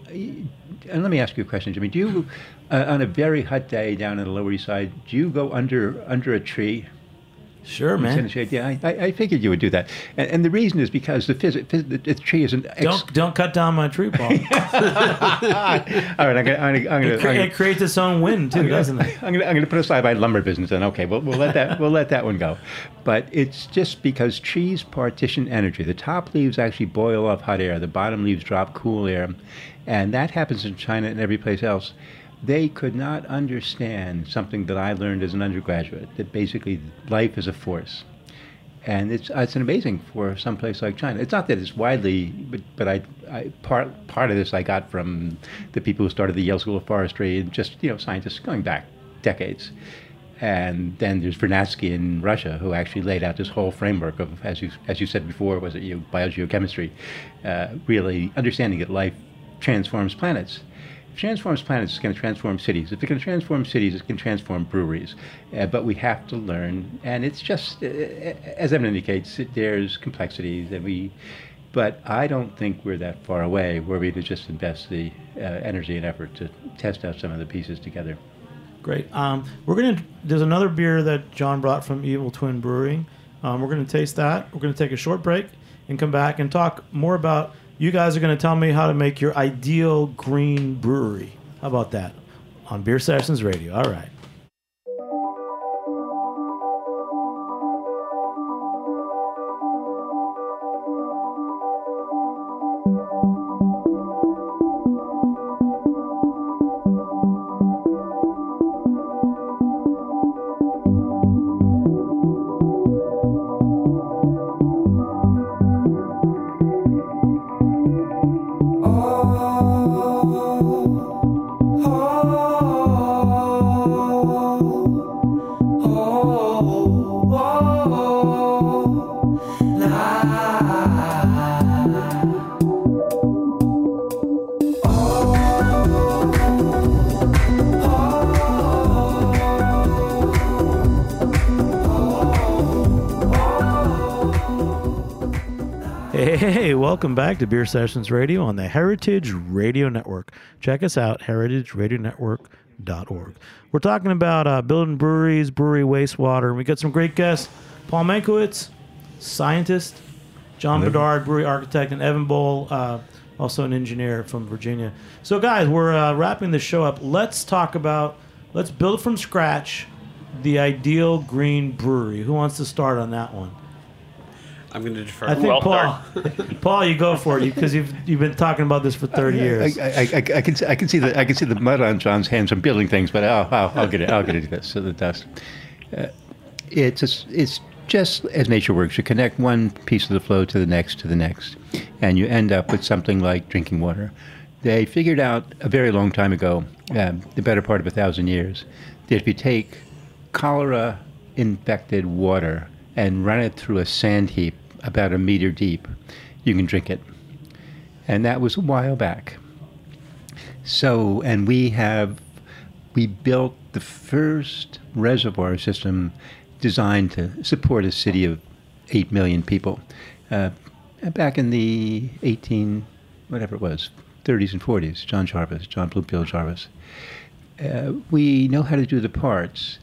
and let me ask you a question, Jimmy. Do you, uh, on a very hot day down in the Lower East Side, do you go under under a tree? Sure, man. Yeah, I, I figured you would do that, and, and the reason is because the, phys- phys- the, the tree is an. Ex- don't don't cut down my tree, Paul. All right, I'm gonna. I'm gonna, I'm gonna, it, cre- I'm gonna it creates its own wind too, I'm gonna, doesn't it? I'm gonna, I'm gonna put aside my lumber business, and okay, we'll, we'll let that we'll let that one go. But it's just because trees partition energy. The top leaves actually boil off hot air. The bottom leaves drop cool air, and that happens in China and every place else. They could not understand something that I learned as an undergraduate, that basically life is a force. And it's it's amazing for some place like China. It's not that it's widely, but but I, I part part of this I got from the people who started the Yale School of Forestry and just, you know, scientists going back decades. And then there's Vernadsky in Russia, who actually laid out this whole framework of, as you as you said before, was it you biogeochemistry, uh, really understanding that life transforms planets. If it transforms planets, it's going to transform cities. If it can transform cities, it can transform breweries. Uh, but we have to learn, and it's just, uh, as Evan indicates, it, there's complexities that we. But I don't think we're that far away where we could just invest the uh, energy and effort to test out some of the pieces together. Great. Um, we're gonna. There's another beer that John brought from Evil Twin Brewing. Um, we're gonna taste that. We're gonna take a short break and come back and talk more about. You guys are going to tell me how to make your ideal green brewery. How about that? On Beer Sessions Radio. All right. Hey, welcome back to Beer Sessions Radio on the Heritage Radio Network. Check us out, heritage radio network dot org. We're talking about uh, building breweries, brewery wastewater, and we got some great guests. Paul Mankiewicz, scientist, John Hello. Bedard, brewery architect, and Evan Bowl, uh, also an engineer from Virginia. So, guys, we're uh, wrapping this show up. Let's talk about, let's build from scratch the ideal green brewery. Who wants to start on that one? I'm going to defer. I think Well, Paul. Paul, you go for it because you've you've been talking about this for thirty years. I, I, I, I can see, I can see the I can see the mud on John's hands from building things, but I'll I'll, I'll get it I'll get into this. So the dust. Uh, it's a, it's just as nature works. You connect one piece of the flow to the next to the next, and you end up with something like drinking water. They figured out a very long time ago, uh, the better part of a thousand years, that if you take cholera-infected water and run it through a sand heap about a meter deep, you can drink it. And that was a while back. So, and we have, we built the first reservoir system designed to support a city of eight million people. Uh, back in the eighteen, whatever it was, thirties and forties, John Jarvis, John Bloomfield Jarvis. Uh, we know how to do the parts.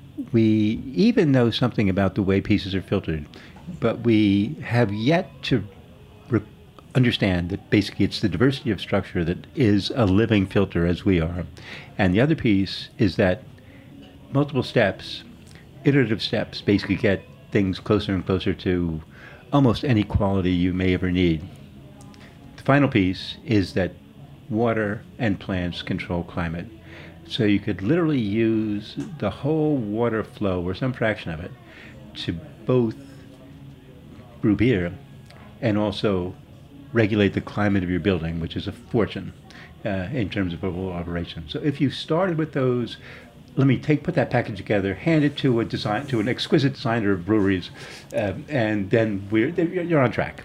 We even know something about the way pieces are filtered, but we have yet to re- understand that basically it's the diversity of structure that is a living filter as we are. And the other piece is that multiple steps, iterative steps, basically get things closer and closer to almost any quality you may ever need. The final piece is that water and plants control climate. So you could literally use the whole water flow, or some fraction of it, to both brew beer and also regulate the climate of your building, which is a fortune uh, in terms of overall operation. So if you started with those, let me take put that package together, hand it to a design to an exquisite designer of breweries, um, and then we're you're on track.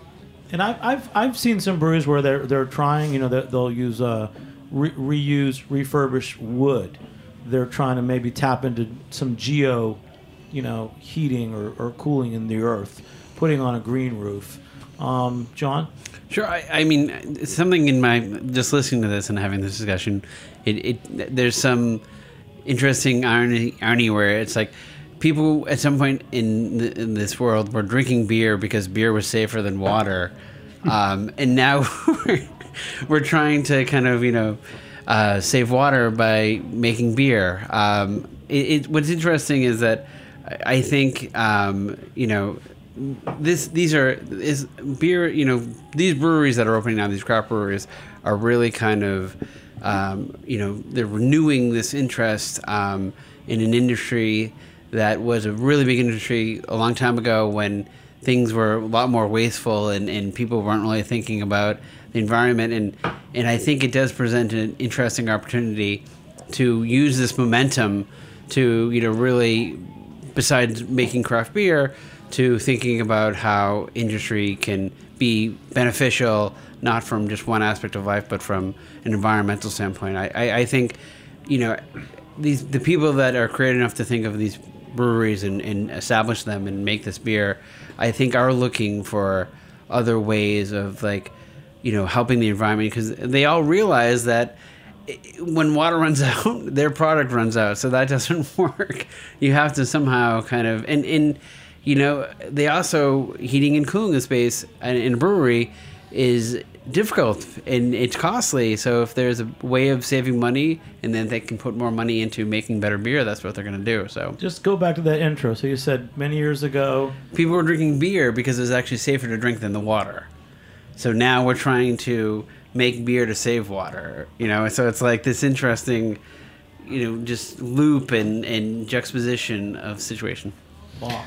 And I've I've I've seen some breweries where they're they're trying, you know, that they'll use uh, re- reuse refurbished wood. They're trying to maybe tap into some geo, you know, heating or, or cooling in the earth, putting on a green roof. Um, John? Sure. I, I mean, something in my just listening to this and having this discussion, it, it there's some interesting irony, irony where it's like people at some point in, the, in this world were drinking beer because beer was safer than water, um, and now we're, we're trying to kind of you know uh, save water by making beer. Um, it, it, what's interesting is that I, I think um, you know. This these are is beer you know these breweries that are opening now, these craft breweries, are really kind of um, you know they're renewing this interest um, in an industry that was a really big industry a long time ago when things were a lot more wasteful and, and people weren't really thinking about the environment, and and I think it does present an interesting opportunity to use this momentum to you know really, besides making craft beer, to thinking about how industry can be beneficial, not from just one aspect of life, but from an environmental standpoint. I, I, I think, you know, these the people that are creative enough to think of these breweries and, and establish them and make this beer, I think are looking for other ways of like, you know, helping the environment, because they all realize that when water runs out, their product runs out. So that doesn't work. You have to somehow kind of, and, and you know, they also, heating and cooling the space in a brewery is difficult and it's costly. So if there's a way of saving money and then they can put more money into making better beer, that's what they're going to do. So just go back to that intro. So you said many years ago, people were drinking beer because it was actually safer to drink than the water. So now we're trying to make beer to save water, you know? So it's like this interesting, you know, just loop and, and juxtaposition of situation. wow.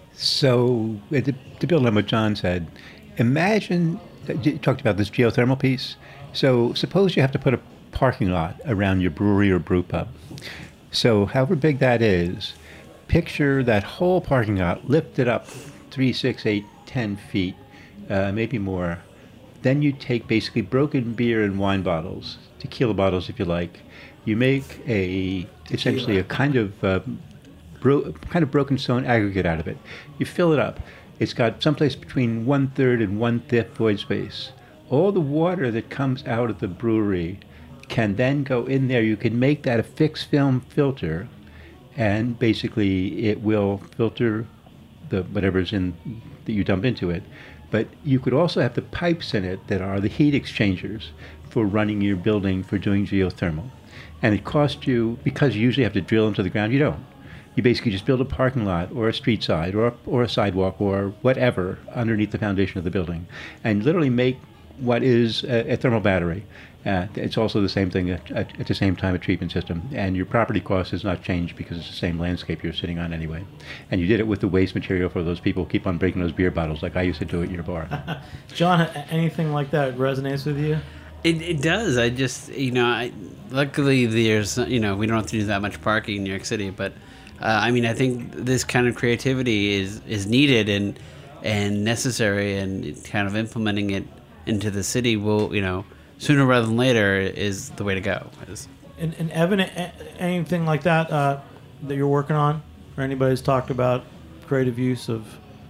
So, uh, to, to build on what John said, imagine, you talked about this geothermal piece. So, suppose you have to put a parking lot around your brewery or brew pub. So, however big that is, picture that whole parking lot lifted up three, six, eight, ten feet, uh, maybe more. Then you take basically broken beer and wine bottles, tequila bottles if you like. You make a, essentially a kind of uh, Bro- kind of broken stone aggregate out of it. You fill it up. It's got someplace between one-third and one-fifth void space. All the water that comes out of the brewery can then go in there. You can make that a fixed film filter, and basically it will filter the whatever's in that you dump into it. But you could also have the pipes in it that are the heat exchangers for running your building, for doing geothermal. And it costs you, because you usually have to drill into the ground, you don't. You basically just build a parking lot or a street side or, or a sidewalk or whatever underneath the foundation of the building, and literally make what is a, a thermal battery. Uh, it's also the same thing at, at, at the same time, a treatment system. And your property cost has not changed because it's the same landscape you're sitting on anyway. And you did it with the waste material for those people who keep on breaking those beer bottles like I used to do at your bar. John, anything like that resonates with you? It, it does. I just, you know, I, luckily there's, you know, we don't have to do that much parking in New York City, but uh, I mean, I think this kind of creativity is, is needed and and necessary, and kind of implementing it into the city will, you know, sooner rather than later is the way to go. Is. And, and Evan, anything like that uh, that you're working on, or anybody's talked about creative use of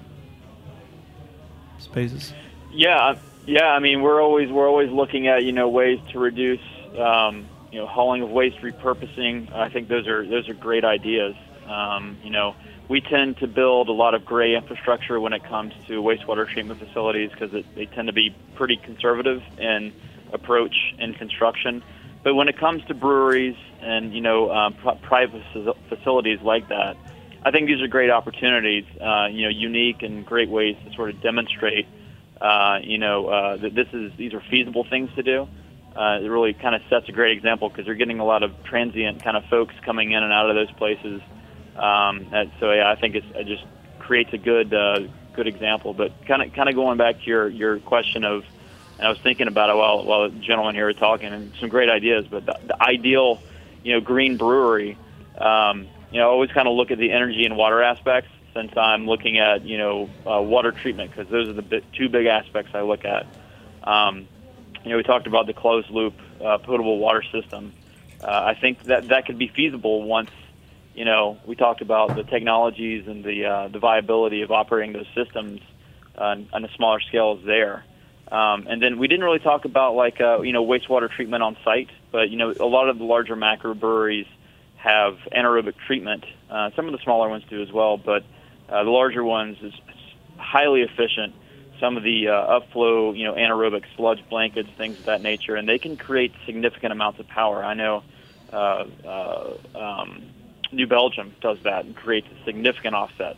spaces? Yeah, yeah. I mean, we're always we're always looking at you know ways to reduce um, you know hauling of waste, repurposing. I think those are those are great ideas. Um, you know, we tend to build a lot of gray infrastructure when it comes to wastewater treatment facilities because they tend to be pretty conservative in approach in construction. But when it comes to breweries and you know um, p- private facilities like that, I think these are great opportunities. Uh, you know, unique and great ways to sort of demonstrate. Uh, you know, uh, that this is these are feasible things to do. Uh, it really kind of sets a great example because you're getting a lot of transient kind of folks coming in and out of those places. Um, and so yeah, I think it's, it just creates a good uh, good example. But kind of kind of going back to your, your question of, and I was thinking about it while while the gentlemen here were talking, and some great ideas. But the, the ideal, you know, green brewery, um, you know, I always kind of look at the energy and water aspects. Since I'm looking at you know uh, water treatment, because those are the bit, two big aspects I look at. Um, you know, we talked about the closed loop uh, potable water system. Uh, I think that that could be feasible once. You know, we talked about the technologies and the uh, the viability of operating those systems uh, on a smaller scale is there. Um, and then we didn't really talk about like uh, you know wastewater treatment on site, but you know a lot of the larger macro breweries have anaerobic treatment. Uh, some of the smaller ones do as well, but uh, the larger ones is highly efficient. Some of the uh, upflow, you know, anaerobic sludge blankets, things of that nature, and they can create significant amounts of power. I know uh, uh, um, New Belgium does that and creates a significant offset.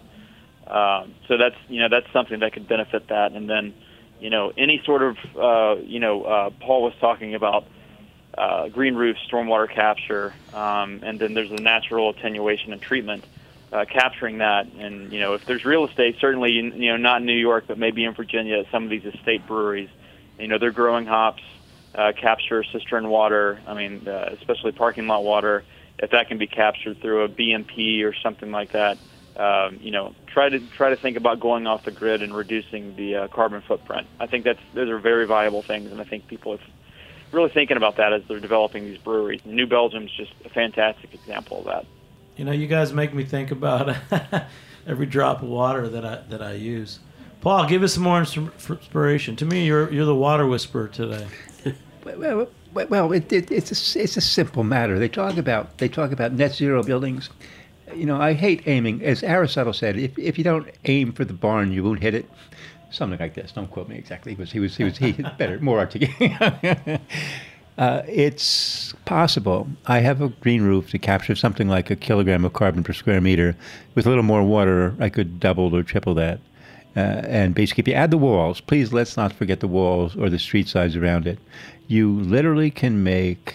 Um, so that's you know that's something that could benefit that. And then you know any sort of uh, you know uh, Paul was talking about uh, green roofs, stormwater capture, um, and then there's a natural attenuation and treatment. Uh, capturing that, and you know, if there's real estate, certainly you know, not in New York, but maybe in Virginia, at some of these estate breweries, you know, they're growing hops, uh, capture cistern water. I mean, uh, especially parking lot water. If that can be captured through a B M P or something like that, um, you know, try to try to think about going off the grid and reducing the uh, carbon footprint. I think that's those are very viable things, and I think people are really thinking about that as they're developing these breweries. New Belgium's just a fantastic example of that. You know, you guys make me think about every drop of water that I that I use. Paul, give us some more inspiration. To me, you're you're the water whisperer today. well, well, well it, it, it's a, it's a simple matter. They talk about they talk about net zero buildings. You know, I hate aiming. As Aristotle said, if if you don't aim for the barn, you won't hit it. Something like this. Don't quote me exactly. He was he was he was he better, more articulate. Uh, it's possible. I have a green roof to capture something like a kilogram of carbon per square meter. With a little more water, I could double or triple that. Uh, and basically, if you add the walls, please let's not forget the walls or the street sides around it. You literally can make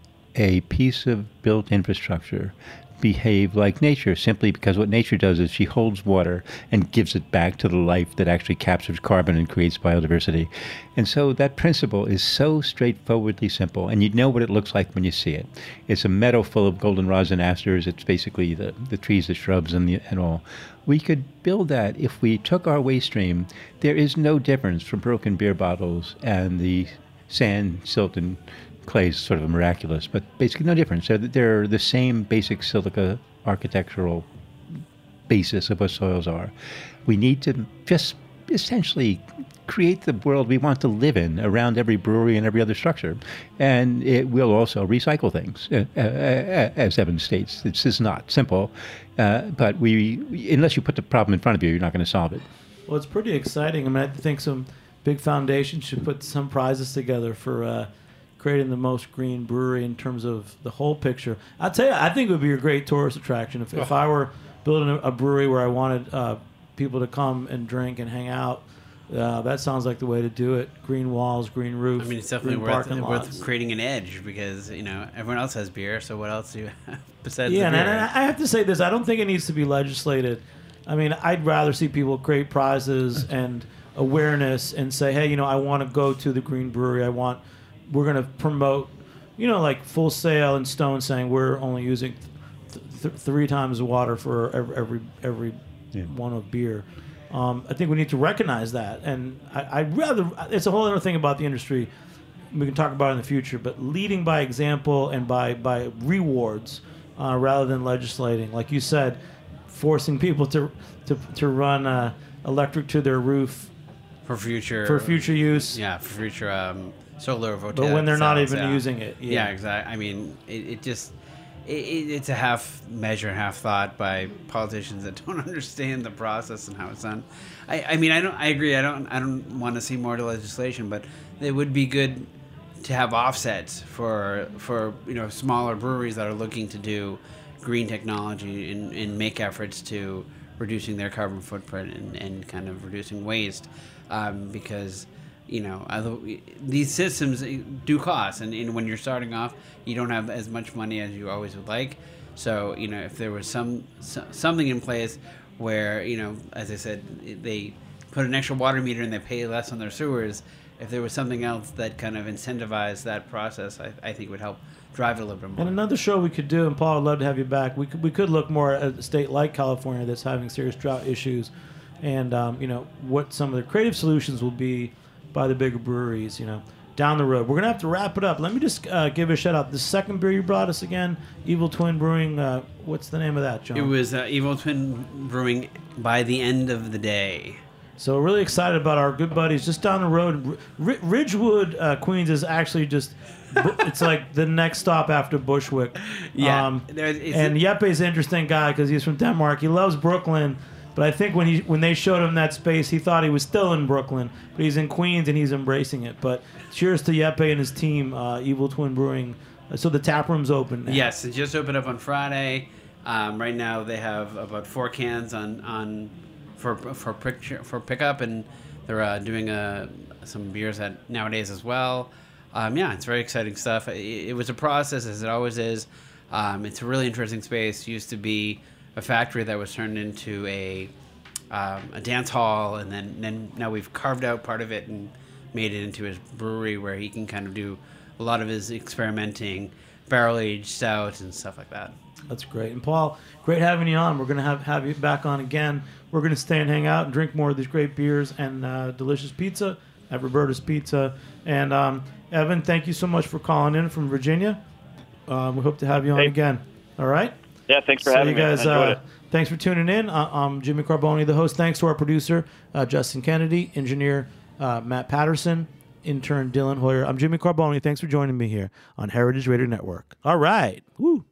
a piece of built infrastructure behave like nature, simply because what nature does is she holds water and gives it back to the life that actually captures carbon and creates biodiversity. And so that principle is so straightforwardly simple, and you know what it looks like when you see it. It's a meadow full of goldenrods and asters. It's basically the, the trees, the shrubs, and, the, and all. We could build that if we took our waste stream. There is no difference from broken beer bottles and the sand, silt, and clay is sort of miraculous, but basically no difference. They're, they're the same basic silica architectural basis of what soils are. We need to just essentially create the world we want to live in around every brewery and every other structure. And it will also recycle things, uh, uh, as Evan states. It's just not simple, uh, but we, unless you put the problem in front of you, you're not going to solve it. Well, it's pretty exciting. I mean, I think some big foundations should put some prizes together for uh, creating the most green brewery in terms of the whole picture. I'll tell you, I think it would be a great tourist attraction. If, oh. if I were building a, a brewery where I wanted uh, people to come and drink and hang out, Uh, that sounds like the way to do it. Green walls, green roof. I mean, it's definitely worth, worth creating an edge because, you know, everyone else has beer, so what else do you have besides yeah, the beer? Yeah, and I have to say this. I don't think it needs to be legislated. I mean, I'd rather see people create prizes and awareness and say, hey, you know, I want to go to the Green Brewery. I want, we're going to promote, you know, like Full Sail and Stone saying we're only using th- th- three times the water for every, every, every yeah. one of beer. Um, I think we need to recognize that, and I, I'd rather. It's a whole other thing about the industry. We can talk about it in the future, but leading by example and by by rewards uh, rather than legislating, like you said, forcing people to to to run uh, electric to their roof for future for future use. Yeah, for future um, solar photovoltaic. But when they're cells, not even yeah. using it. Yeah, yeah exactly. I mean, it, it just. It, it's a half measure, half thought by politicians that don't understand the process and how it's done. I, I mean, I don't. I agree. I don't. I don't want to see more legislation, but it would be good to have offsets for for you know smaller breweries that are looking to do green technology and, and make efforts to reducing their carbon footprint and, and kind of reducing waste, um, because. You know, these systems do cost, and, and when you're starting off, you don't have as much money as you always would like. So, you know, if there was some something in place where, you know, as I said, they put an extra water meter and they pay less on their sewers, if there was something else that kind of incentivized that process, I, I think would help drive it a little bit more. And another show we could do, and Paul, I'd love to have you back. We could we could look more at a state like California that's having serious drought issues, and um, you know what some of the creative solutions will be by the bigger breweries, you know, down the road. We're going to have to wrap it up. Let me just uh, give a shout out. The second beer you brought us again, Evil Twin Brewing. Uh, what's the name of that, John? It was uh, Evil Twin Brewing by the end of the day. So we're really excited about our good buddies just down the road. R- Ridgewood, uh, Queens is actually just, it's like the next stop after Bushwick. Yeah. Um, and Yeppe's an interesting guy because he's from Denmark. He loves Brooklyn. But I think when he when they showed him that space, he thought he was still in Brooklyn, but he's in Queens and he's embracing it. But cheers to Yeppe and his team, uh, Evil Twin Brewing. So the tap room's open now. Yes, it just opened up on Friday. Um, right now they have about four cans on, on for for pick, for pickup, and they're uh, doing uh, some beers at nowadays as well. Um, yeah, it's very exciting stuff. It, it was a process, as it always is. Um, it's a really interesting space. It used to be a factory that was turned into a um, a dance hall, and then, then now we've carved out part of it and made it into his brewery where he can kind of do a lot of his experimenting, barrel-aged stouts and stuff like that. That's great. And Paul, great having you on. We're going to have, have you back on again. We're going to stay and hang out and drink more of these great beers and uh, delicious pizza at Roberta's Pizza. And um, Evan, thank you so much for calling in from Virginia. Um, we hope to have you on hey. again. All right? Yeah, thanks for so having you guys, me. I enjoyed uh, it. Thanks for tuning in. Uh, I'm Jimmy Carboni, the host. Thanks to our producer, uh, Justin Kennedy, engineer uh, Matt Patterson, intern Dylan Hoyer. I'm Jimmy Carboni. Thanks for joining me here on Heritage Radio Network. All right. Woo.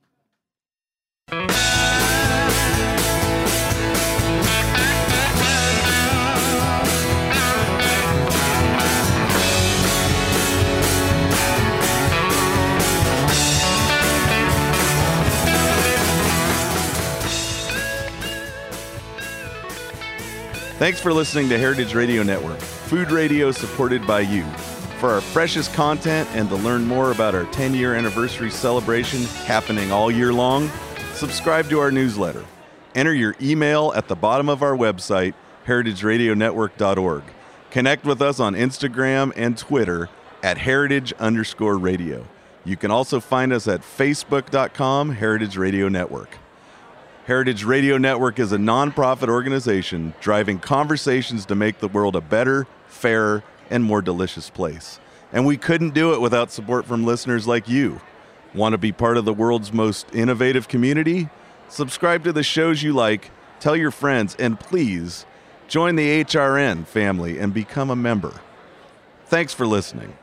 Thanks for listening to Heritage Radio Network, food radio supported by you. For our freshest content and to learn more about our ten-year anniversary celebration happening all year long, subscribe to our newsletter. Enter your email at the bottom of our website, heritage radio network dot org. Connect with us on Instagram and Twitter at heritage underscore radio. You can also find us at facebook dot com Heritage Radio Network. Heritage Radio Network is a nonprofit organization driving conversations to make the world a better, fairer, and more delicious place. And we couldn't do it without support from listeners like you. Want to be part of the world's most innovative community? Subscribe to the shows you like, tell your friends, and please Join the H R N family and become a member. Thanks for listening.